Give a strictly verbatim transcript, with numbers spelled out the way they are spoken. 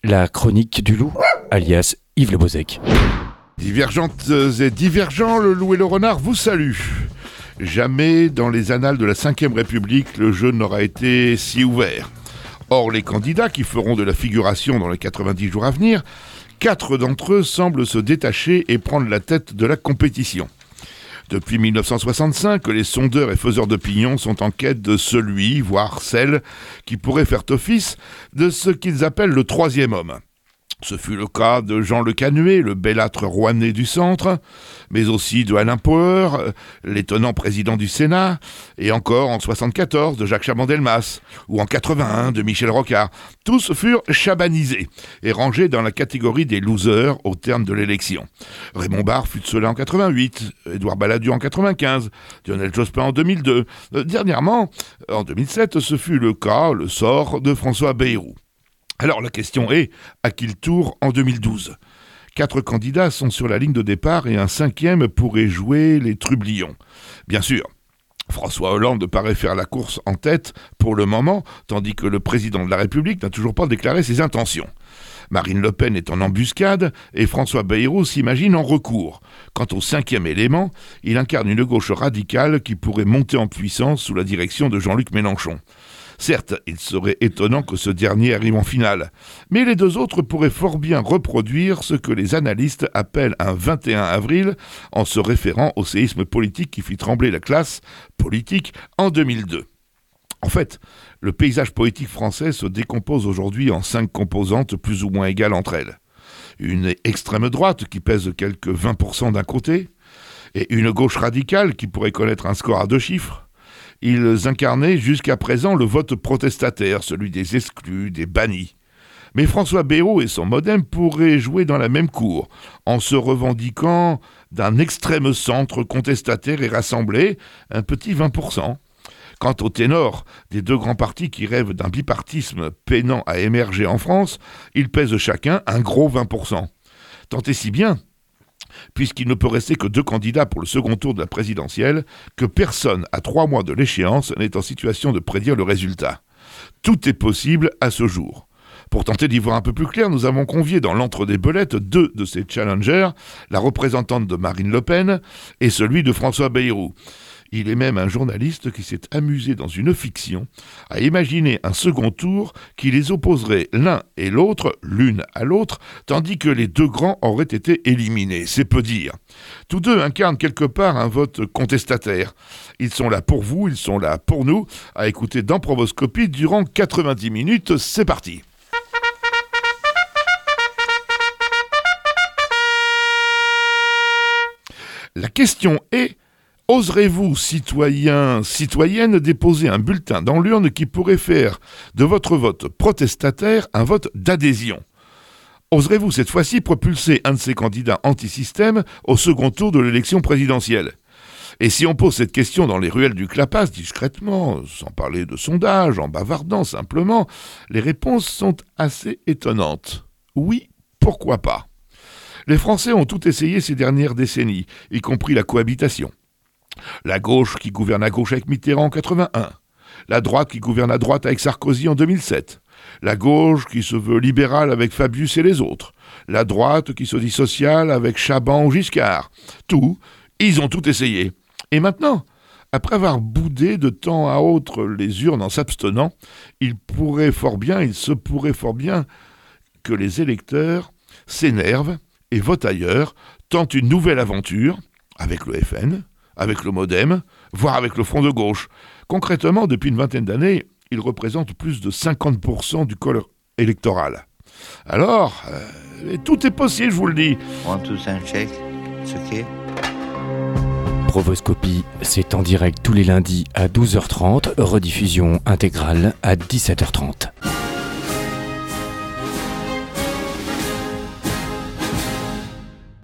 la chronique du loup, alias Yves Le Bozec. Divergentes et divergents, le loup et le renard vous saluent. Jamais dans les annales de la cinquième République, le jeu n'aura été si ouvert. Or, les candidats qui feront de la figuration dans les quatre-vingt-dix jours à venir, quatre d'entre eux semblent se détacher et prendre la tête de la compétition. Depuis mille neuf cent soixante-cinq, les sondeurs et faiseurs d'opinion sont en quête de celui, voire celle, qui pourrait faire office de ce qu'ils appellent le troisième homme. Ce fut le cas de Jean Le Canuet, le bellâtre rouennais du centre, mais aussi de Alain Poher, l'étonnant président du Sénat, et encore en soixante-quatorze de Jacques Chaban-Delmas, ou en quatre-vingt-un de Michel Rocard. Tous furent chabanisés et rangés dans la catégorie des losers au terme de l'élection. Raymond Barre fut de cela en quatre-vingt-huit, Édouard Balladur en quatre-vingt-quinze, Lionel Jospin en deux mille deux. Euh, dernièrement, en deux mille sept, ce fut le cas, le sort de François Bayrou. Alors la question est, à qui le tour en deux mille douze ? Quatre candidats sont sur la ligne de départ et un cinquième pourrait jouer les trublions. Bien sûr, François Hollande paraît faire la course en tête pour le moment, tandis que le président de la République n'a toujours pas déclaré ses intentions. Marine Le Pen est en embuscade et François Bayrou s'imagine en recours. Quant au cinquième élément, il incarne une gauche radicale qui pourrait monter en puissance sous la direction de Jean-Luc Mélenchon. Certes, il serait étonnant que ce dernier arrive en finale, mais les deux autres pourraient fort bien reproduire ce que les analystes appellent un vingt et un avril en se référant au séisme politique qui fit trembler la classe politique en deux mille deux. En fait, le paysage politique français se décompose aujourd'hui en cinq composantes plus ou moins égales entre elles. Une extrême droite qui pèse quelques vingt pour cent d'un côté, et une gauche radicale qui pourrait connaître un score à deux chiffres. Ils incarnaient jusqu'à présent le vote protestataire, celui des exclus, des bannis. Mais François Bayrou et son MoDem pourraient jouer dans la même cour, en se revendiquant d'un extrême centre contestataire et rassembler un petit vingt pour cent. Quant au ténor des deux grands partis qui rêvent d'un bipartisme peinant à émerger en France, ils pèsent chacun un gros vingt pour cent. Tant et si bien, puisqu'il ne peut rester que deux candidats pour le second tour de la présidentielle, que personne, à trois mois de l'échéance, n'est en situation de prédire le résultat. Tout est possible à ce jour. Pour tenter d'y voir un peu plus clair, nous avons convié dans l'antre des belettes deux de ces challengers, la représentante de Marine Le Pen et celui de François Bayrou. Il est même un journaliste qui s'est amusé dans une fiction à imaginer un second tour qui les opposerait l'un et l'autre, l'une à l'autre, tandis que les deux grands auraient été éliminés. C'est peu dire. Tous deux incarnent quelque part un vote contestataire. Ils sont là pour vous, ils sont là pour nous, à écouter dans Provoscopie durant quatre-vingt-dix minutes. C'est parti. La question est: oserez-vous, citoyens, citoyennes, déposer un bulletin dans l'urne qui pourrait faire de votre vote protestataire un vote d'adhésion ? Oserez-vous cette fois-ci propulser un de ces candidats anti-système au second tour de l'élection présidentielle ? Et si on pose cette question dans les ruelles du Clapas, discrètement, sans parler de sondage, en bavardant simplement, les réponses sont assez étonnantes. Oui, pourquoi pas ? Les Français ont tout essayé ces dernières décennies, y compris la cohabitation. La gauche qui gouverne à gauche avec Mitterrand en quatre-vingt-un, la droite qui gouverne à droite avec Sarkozy en deux mille sept, la gauche qui se veut libérale avec Fabius et les autres, la droite qui se dit sociale avec Chaban ou Giscard. Tout, ils ont tout essayé. Et maintenant, après avoir boudé de temps à autre les urnes en s'abstenant, il pourrait fort bien, il se pourrait fort bien que les électeurs s'énervent et votent ailleurs, tentent une nouvelle aventure avec le F N, avec le MoDem, voire avec le Front de gauche. Concrètement, depuis une vingtaine d'années, il représente plus de cinquante pour cent du corps électoral. Alors, euh, tout est possible, je vous le dis. Prends tous un chèque, ce qu'est. Provoscopie, c'est en direct tous les lundis à douze heures trente, rediffusion intégrale à dix-sept heures trente.